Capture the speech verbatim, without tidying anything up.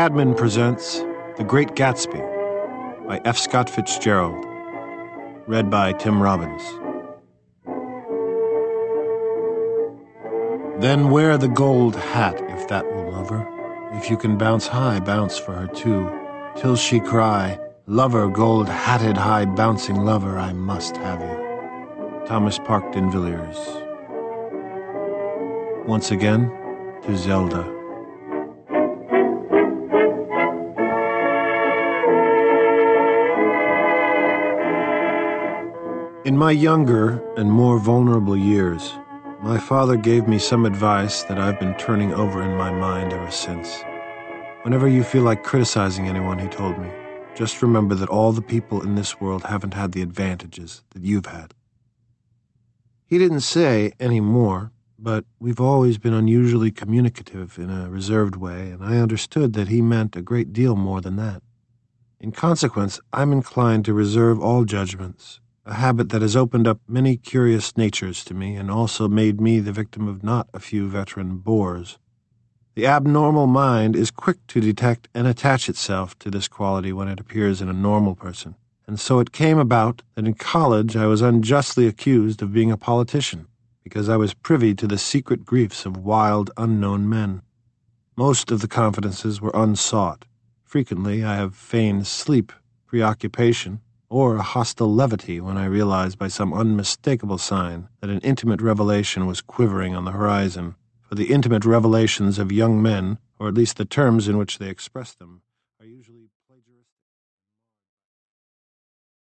Cadman presents The Great Gatsby by F. Scott Fitzgerald, read by Tim Robbins. Then wear the gold hat, if that will love her. If you can bounce high, bounce for her too, till she cry, "Lover, gold-hatted, high-bouncing lover, I must have you." Thomas Park D'Invilliers. Once again, to Zelda. In my younger and more vulnerable years, my father gave me some advice that I've been turning over in my mind ever since. Whenever you feel like criticizing anyone, he told me, just remember that all the people in this world haven't had the advantages that you've had. He didn't say any more, but we've always been unusually communicative in a reserved way, and I understood that he meant a great deal more than that. In consequence, I'm inclined to reserve all judgments, a habit that has opened up many curious natures to me and also made me the victim of not a few veteran bores. The abnormal mind is quick to detect and attach itself to this quality when it appears in a normal person, and so it came about that in college I was unjustly accused of being a politician, because I was privy to the secret griefs of wild, unknown men. Most of the confidences were unsought. Frequently I have feigned sleep, preoccupation, or a hostile levity when I realized by some unmistakable sign that an intimate revelation was quivering on the horizon, for the intimate revelations of young men, or at least the terms in which they expressed them,